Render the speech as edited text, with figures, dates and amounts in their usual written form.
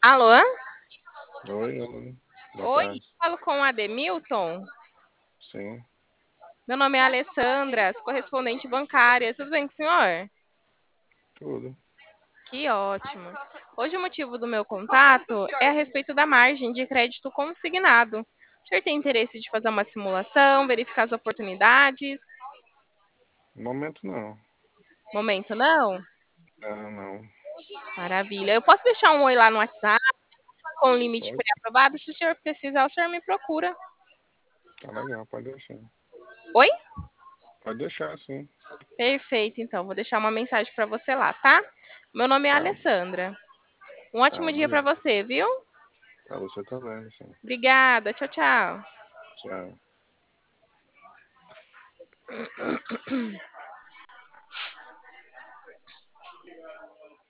Alô? Oi, oi. Boa Oi, tarde. falo com o Ademilton. Sim, Meu nome é Alessandra, sou correspondente bancária. Tudo bem com o senhor? tudo. Que ótimo. Hoje o motivo do meu contato é a respeito da margem de crédito consignado. O senhor tem interesse de fazer uma simulação, verificar as oportunidades? No momento não. Momento não? Não, não. Maravilha. Eu posso deixar um oi lá no WhatsApp com o limite Pode? pré-aprovado? Se o senhor precisar, o senhor me procura. Tá legal, pode deixar. Oi? Pode deixar, sim. Perfeito, então. Vou deixar uma mensagem para você lá, tá? Meu nome é Tá, Alessandra. Um tá, ótimo dia para obrigado. você, viu? Pra você também, sim. Obrigada. Tchau, tchau. Tchau.